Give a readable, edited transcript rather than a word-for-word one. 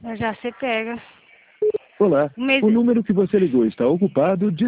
Já você pega. Olá, Um mês... o número que você ligou está ocupado.